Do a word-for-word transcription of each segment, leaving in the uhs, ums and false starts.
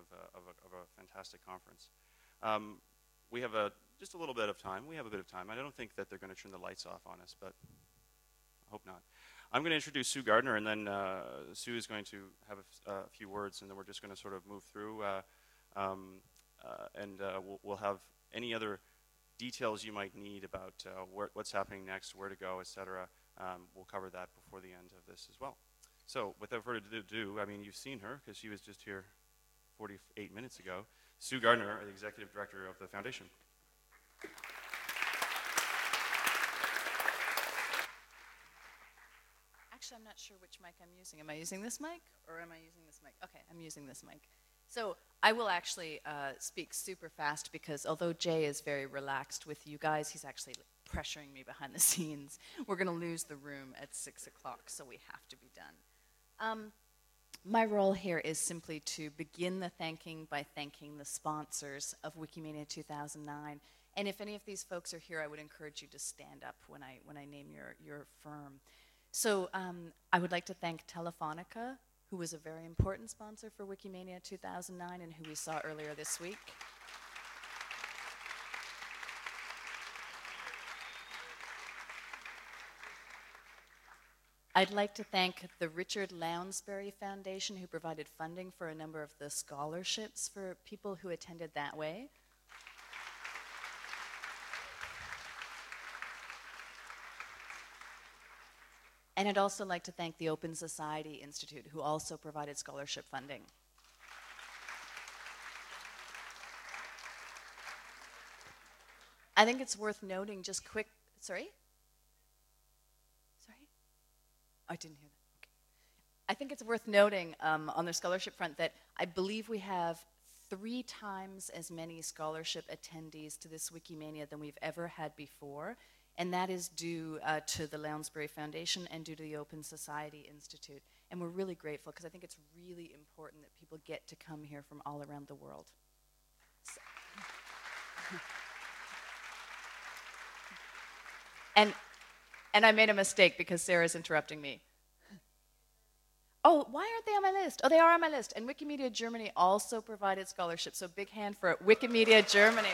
of a, of a, of a fantastic conference. Um, we have a, just a little bit of time. We have a bit of time. I don't think that they're going to turn the lights off on us, but I hope not. I'm going to introduce Sue Gardner, and then uh, Sue is going to have a, uh, few words, and then we're just going to sort of move through, uh, um, uh, and uh, we'll, we'll have any other details you might need about uh, where, what's happening next, where to go, et cetera. Um, we'll cover that before the end of this as well. So without further ado, I mean, you've seen her because she was just here forty-eight minutes ago. Sue Gardner, the Executive Director of the Foundation. Actually, I'm not sure which mic I'm using. Am I using this mic or am I using this mic? Okay, I'm using this mic. So I will actually uh, speak super fast because although Jay is very relaxed with you guys, he's actually pressuring me behind the scenes. We're going to lose the room at six o'clock, so we have to be done. Um, my role here is simply to begin the thanking by thanking the sponsors of Wikimania two thousand nine. And if any of these folks are here, I would encourage you to stand up when I, when I name your, your firm. So um, I would like to thank Telefonica, who was a very important sponsor for Wikimania two thousand nine and who we saw earlier this week. I'd like to thank the Richard Lounsbury Foundation, who provided funding for a number of the scholarships for people who attended that way. And I'd also like to thank the Open Society Institute, who also provided scholarship funding. I think it's worth noting just quick, sorry? Sorry? I didn't hear that. Okay. I think it's worth noting um, on the scholarship front that I believe we have three times as many scholarship attendees to this Wikimania than we've ever had before. And that is due uh, to the Lounsbury Foundation and due to the Open Society Institute. And we're really grateful because I think it's really important that people get to come here from all around the world. So. and, and I made a mistake because Sarah's interrupting me. Oh, why aren't they on my list? Oh, they are on my list. And Wikimedia Germany also provided scholarships. So big hand for Wikimedia Germany.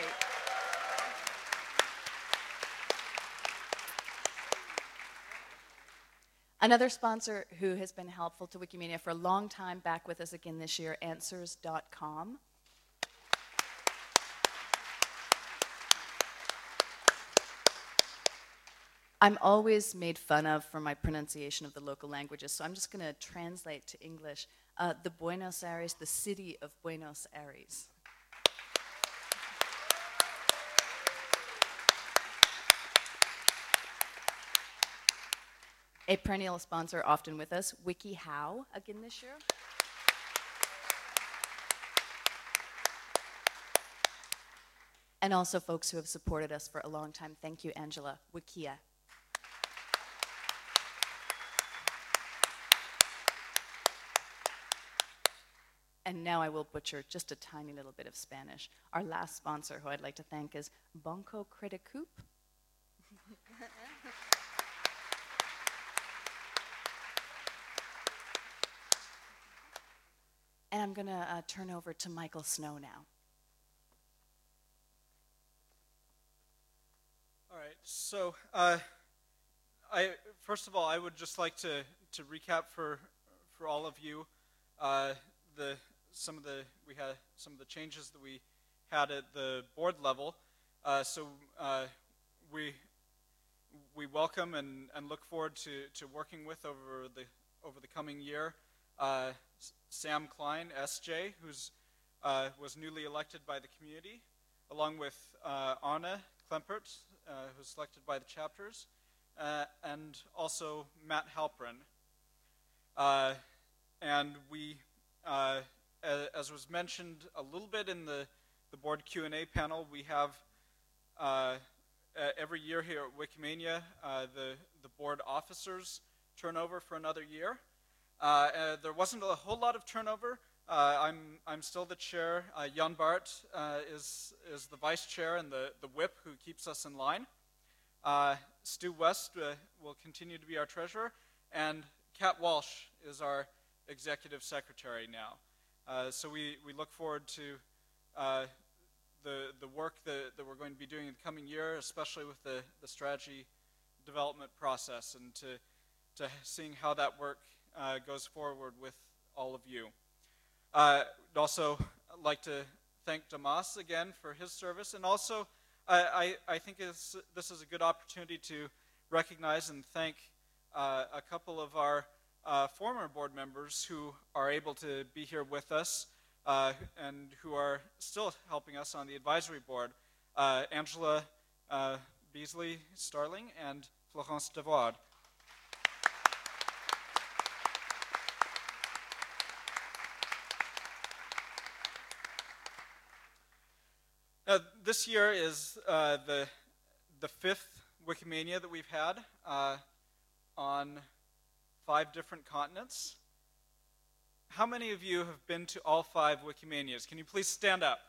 Another sponsor who has been helpful to Wikimania for a long time, back with us again this year, Answers dot com. I'm always made fun of for my pronunciation of the local languages, so I'm just going to translate to English. Uh, the Buenos Aires, the city of Buenos Aires. A perennial sponsor, often with us, WikiHow, again this year. And also folks who have supported us for a long time. Thank you, Angela. Wikia. And now I will butcher just a tiny little bit of Spanish. Our last sponsor, who I'd like to thank, is Banco Credicoup. And I'm going to uh, turn over to Michael Snow now. All right. So, uh, I first of all, I would just like to to recap for for all of you uh, the some of the we had some of the changes that we had at the board level. Uh, so uh, we we welcome and, and look forward to, to working with over the over the coming year. Uh, Sam Klein, S J, who's uh, was newly elected by the community, along with uh, Anna Klempert, uh, who's selected by the chapters, uh, and also Matt Halprin. Uh, and we, uh, as, as was mentioned a little bit in the, the board Q and A panel, we have uh, every year here at Wikimania, uh, the, the board officers turn over for another year. Uh, uh, there wasn't a whole lot of turnover. Uh, I'm I'm still the chair. Uh, Jan Bart uh, is is the vice chair and the, the whip who keeps us in line. Uh, Stu West uh, will continue to be our treasurer, and Kat Walsh is our executive secretary now. Uh, so we, we look forward to uh, the, the work that, that we're going to be doing in the coming year, especially with the, the strategy development process, and to, to seeing how that work uh, goes forward with all of you. Uh, I'd also like to thank Damas again for his service, and also I, I, I think it's, this is a good opportunity to recognize and thank uh, a couple of our uh, former board members who are able to be here with us uh, and who are still helping us on the advisory board, uh, Angela uh, Beasley Starling and Florence Devoid. Uh, this year is uh, the, the fifth Wikimania that we've had uh, on five different continents. How many of you have been to all five Wikimanias? Can you please stand up?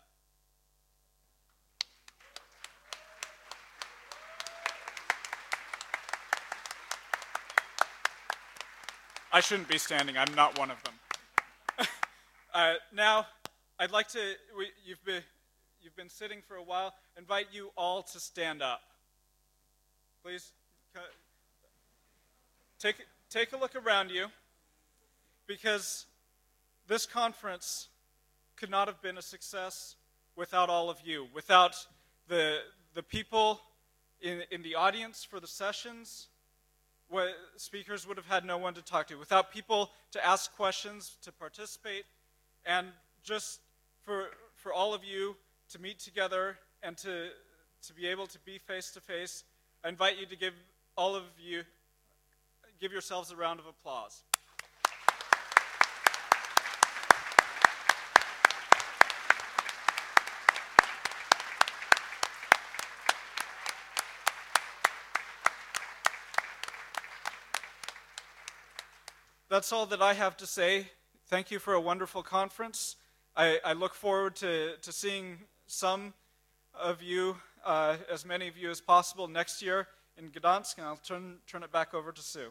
I shouldn't be standing. I'm not one of them. uh, now, I'd like to, we, you've been, You've been sitting for a while. I invite you all to stand up. Please take, take a look around you, because this conference could not have been a success without all of you, without the, the people in, in the audience for the sessions. What, speakers would have had no one to talk to, without people to ask questions, to participate, and just for, for all of you to meet together and to, to be able to be face-to-face. I invite you to give all of you, give yourselves a round of applause. That's all that I have to say. Thank you for a wonderful conference. I, I look forward to, to seeing some of you, uh, as many of you as possible, next year in Gdansk, and I'll turn, turn it back over to Sue.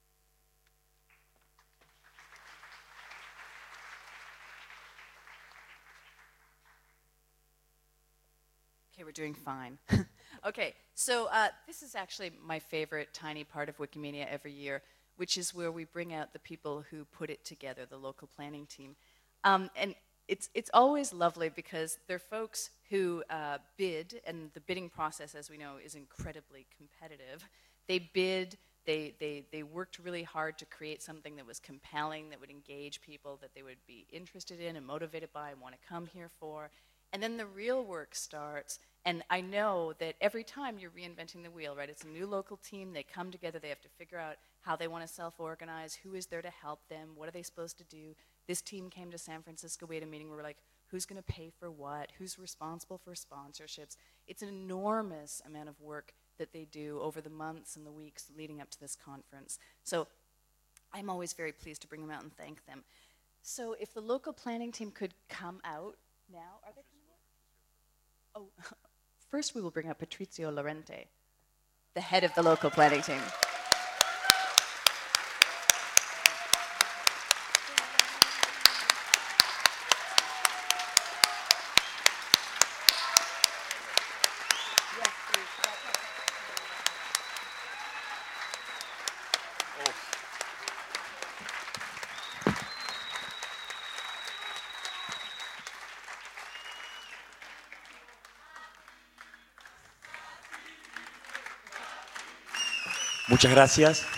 Okay, we're doing fine. Okay, so uh, this is actually my favorite tiny part of Wikimania every year, which is where we bring out the people who put it together, the local planning team. Um, and It's, it's always lovely because they're folks who uh, bid, and the bidding process, as we know, is incredibly competitive. They bid, they, they, they worked really hard to create something that was compelling, that would engage people, that they would be interested in and motivated by and want to come here for. And then the real work starts, and I know that every time you're reinventing the wheel, right? It's a new local team, they come together, they have to figure out how they want to self-organize, who is there to help them, what are they supposed to do. This team came to San Francisco, we had a meeting where we're like, who's going to pay for what, who's responsible for sponsorships. It's an enormous amount of work that they do over the months and the weeks leading up to this conference. So I'm always very pleased to bring them out and thank them. So if the local planning team could come out now. Are they coming out? Oh, first we will bring up Patrizio Lorente, the head of the local planning team. Muchas gracias.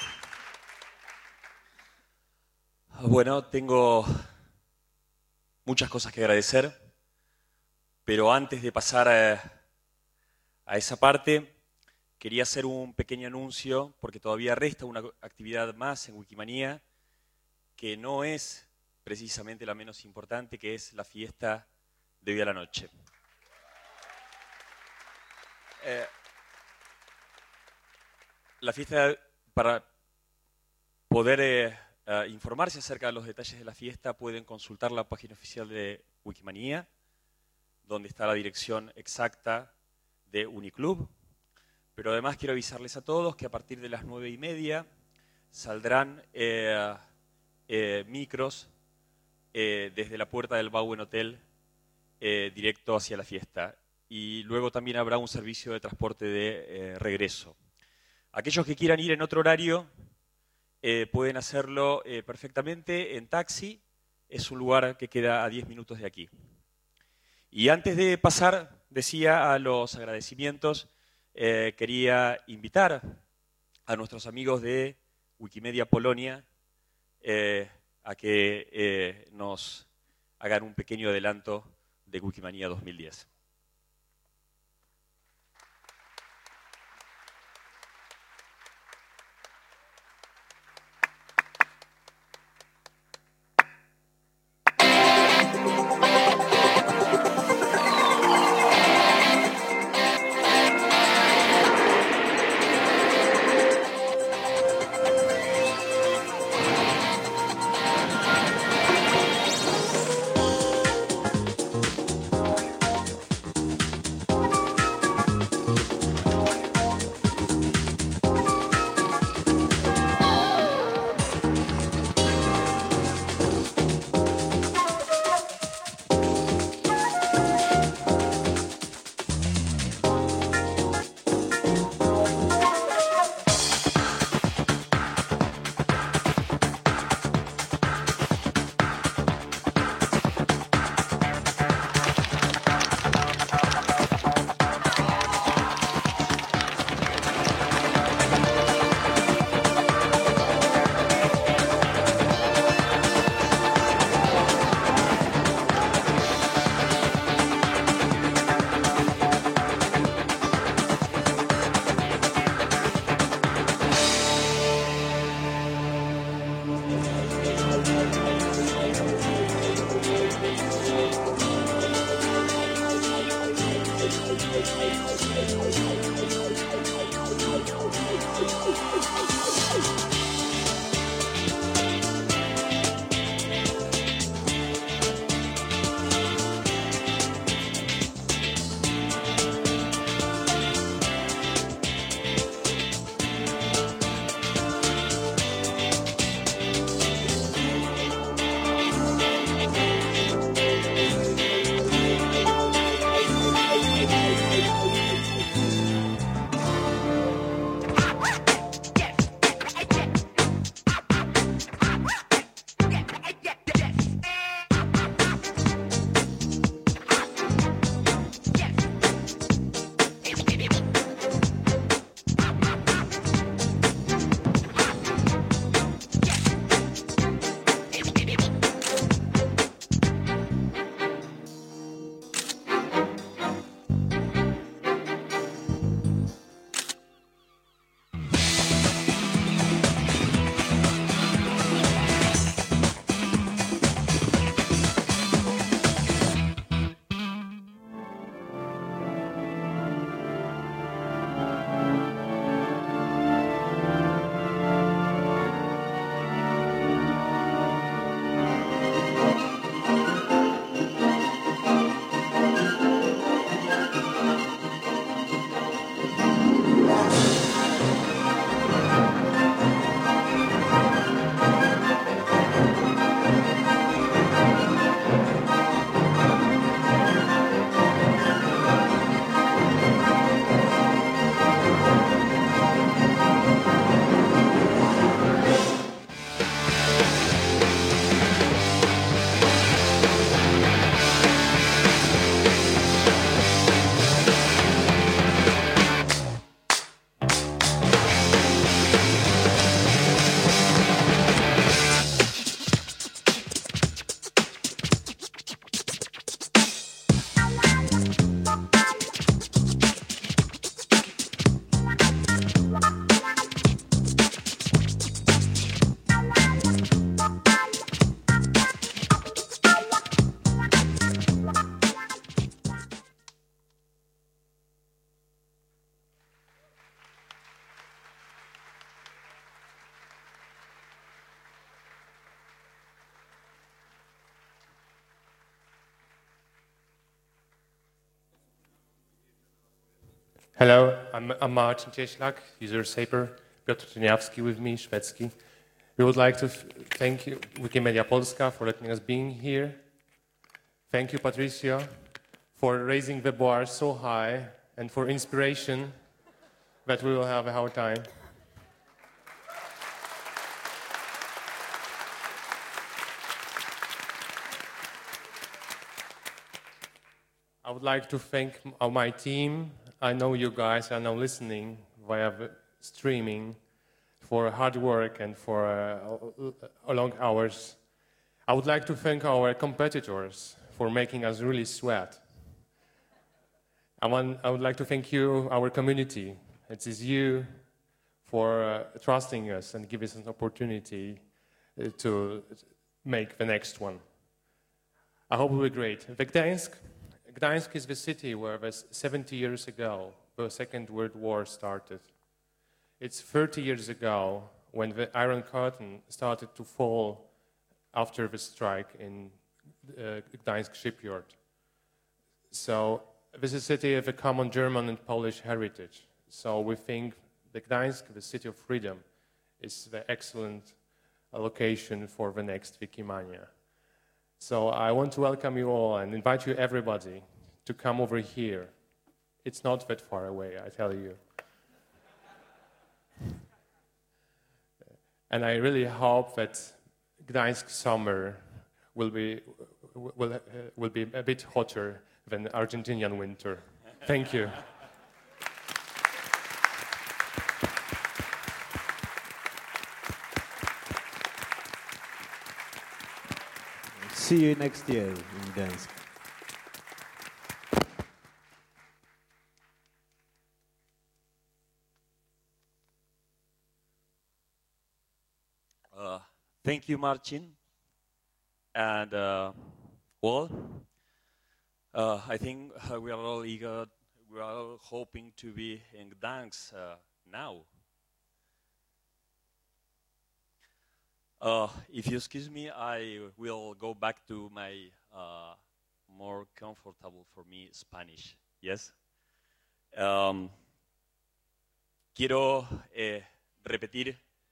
Bueno, tengo muchas cosas que agradecer, pero antes de pasar a, a esa parte, quería hacer un pequeño anuncio, porque todavía resta una actividad más en Wikimania, que no es precisamente la menos importante, que es la fiesta de hoy a la noche. Eh, La fiesta, para poder eh, uh, informarse acerca de los detalles de la fiesta, pueden consultar la página oficial de Wikimania, donde está la dirección exacta de Uniclub. Pero además quiero avisarles a todos que a partir de las nueve y media saldrán eh, eh, micros eh, desde la puerta del Bowen Hotel eh, directo hacia la fiesta. Y luego también habrá un servicio de transporte de eh, regreso. Aquellos que quieran ir en otro horario eh, pueden hacerlo eh, perfectamente en taxi. Es un lugar que queda a diez minutos de aquí. Y antes de pasar, decía, a los agradecimientos, eh, quería invitar a nuestros amigos de Wikimedia Polonia eh, a que eh, nos hagan un pequeño adelanto de Wikimania dos mil diez. Hello, I'm, I'm Marcin Cieślak, user Saper, Piotr Tyniawski with me, Szwedzki. We would like to f- thank you, Wikimedia Polska, for letting us be here. Thank you, Patricia, for raising the bar so high and for inspiration that we will have a hard time. I would like to thank m- my team. I know you guys are now listening via the streaming for hard work and for uh, long hours. I would like to thank our competitors for making us really sweat. I, want, I would like to thank you, our community. It is you for uh, trusting us and giving us an opportunity uh, to make the next one. I hope it will be great. The Gdańsk, Gdańsk is the city where was seventy years ago the Second World War started. It's thirty years ago when the Iron Curtain started to fall after the strike in uh, Gdańsk shipyard. So this is a city of a common German and Polish heritage. So we think the Gdańsk, the city of freedom, is the excellent location for the next Wikimania. So I want to welcome you all and invite you everybody to come over here. It's not that far away, I tell you. And I really hope that Gdańsk summer will be will uh, will be a bit hotter than Argentinian winter. Thank you. See you next year in Gdańsk. Uh, thank you, Marcin. And, uh, well, uh, I think uh, we are all eager, we are all hoping to be in Gdańsk uh, now. Uh, if you excuse me, I will go back to my uh, more comfortable for me Spanish. Yes? Um, quiero eh, repetir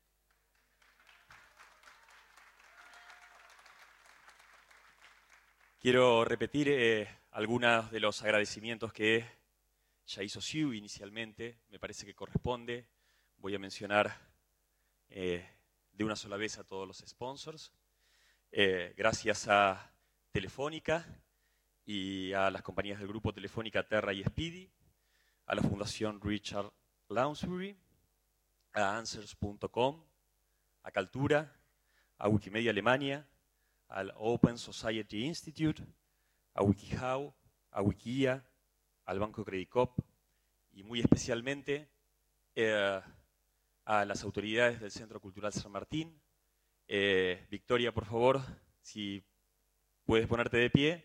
Quiero repetir eh, algunos de los agradecimientos que ya hizo Siu inicialmente. Me parece que corresponde. Voy a mencionar eh, de una sola vez a todos los sponsors. Eh, gracias a Telefónica y a las compañías del grupo Telefónica, Terra y Speedy, a la Fundación Richard Lounsbury, a Answers punto com, a Kaltura, a Wikimedia Alemania, al Open Society Institute, a WikiHow, a Wikia, al Banco Credicop y muy especialmente eh, a las autoridades del Centro Cultural San Martín. Eh, Victoria, por favor, si puedes ponerte de pie.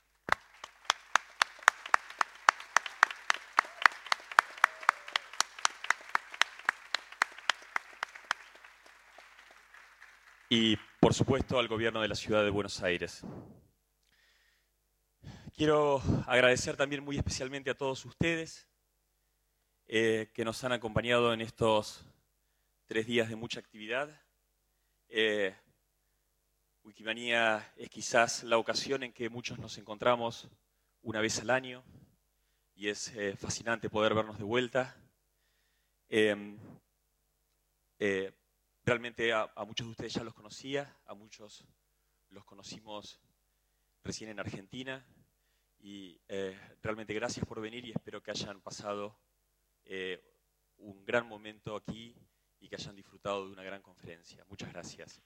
Y, por supuesto, al gobierno de la ciudad de Buenos Aires. Quiero agradecer también muy especialmente a todos ustedes eh, que nos han acompañado en estos tres días de mucha actividad. Eh, Wikimania es quizás la ocasión en que muchos nos encontramos una vez al año y es eh, fascinante poder vernos de vuelta. Eh, eh, Realmente a, a muchos de ustedes ya los conocía, a muchos los conocimos recién en Argentina y eh, realmente gracias por venir y espero que hayan pasado eh, un gran momento aquí y que hayan disfrutado de una gran conferencia. Muchas gracias.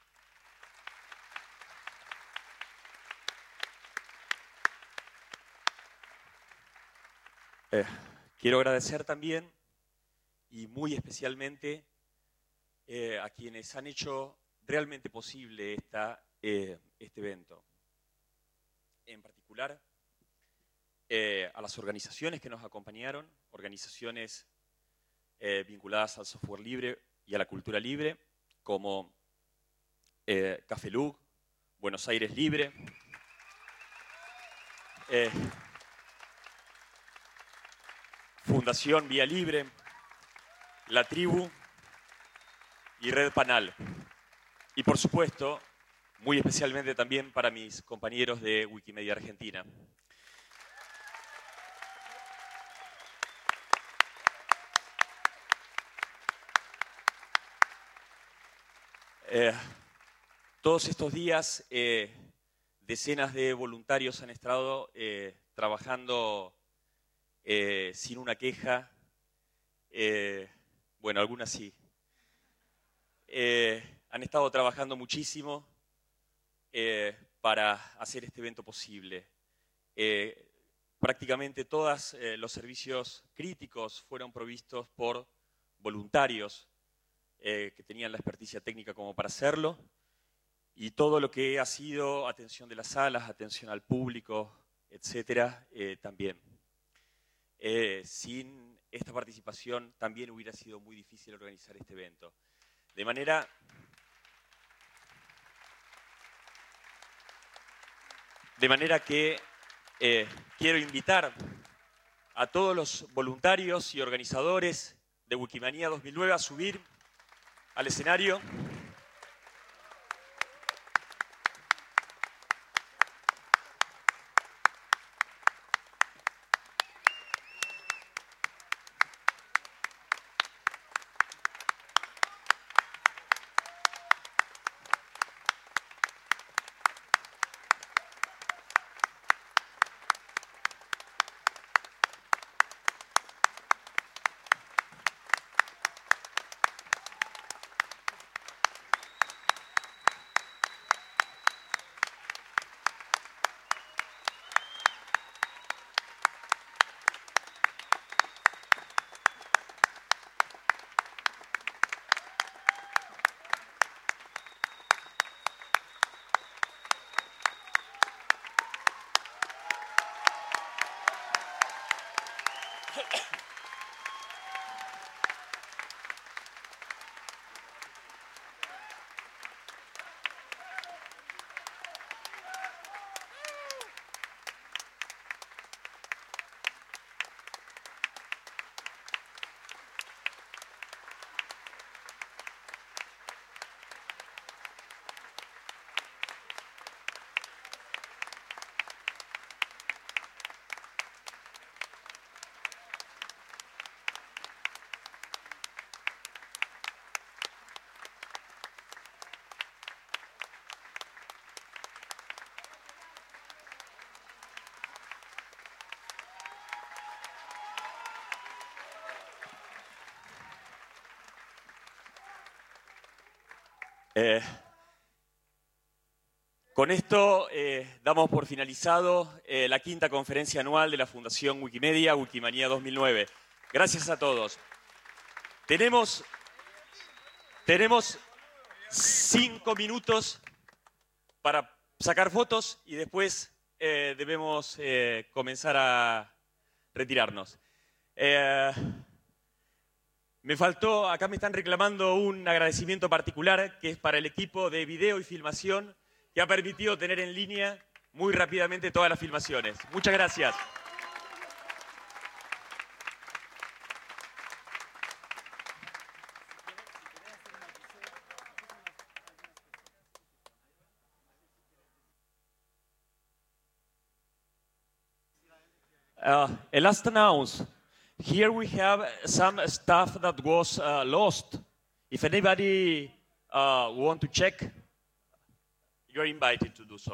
Eh, quiero agradecer también y muy especialmente Eh, a quienes han hecho realmente posible esta, eh, este evento. En particular, eh, a las organizaciones que nos acompañaron, organizaciones eh, vinculadas al software libre y a la cultura libre, como eh, Café Lug, Buenos Aires Libre, eh, Fundación Vía Libre, La Tribu y Red Panal. y por supuesto, muy especialmente también para mis compañeros de Wikimedia Argentina. Eh, todos estos días, eh, decenas de voluntarios han estado eh, trabajando eh, sin una queja. Eh, bueno, algunas sí. Eh, han estado trabajando muchísimo eh, para hacer este evento posible. Eh, prácticamente todos eh, los servicios críticos fueron provistos por voluntarios eh, que tenían la experticia técnica como para hacerlo, y todo lo que ha sido atención de las salas, atención al público, etcétera, eh, también. Eh, sin esta participación también hubiera sido muy difícil organizar este evento. De manera, de manera que eh, quiero invitar a todos los voluntarios y organizadores de Wikimania dos mil nueve a subir al escenario. Eh, con esto eh, damos por finalizado eh, la quinta conferencia anual de la Fundación Wikimedia, Wikimania dos mil nueve. Gracias a todos. Tenemos, tenemos cinco minutos para sacar fotos y después eh, debemos eh, comenzar a retirarnos. Eh, Me faltó, acá me están reclamando un agradecimiento particular, que es para el equipo de video y filmación, que ha permitido tener en línea muy rápidamente todas las filmaciones. Muchas gracias. Uh, a last announce. Here we have some stuff that was uh, lost. If anybody uh, want to check, you're invited to do so.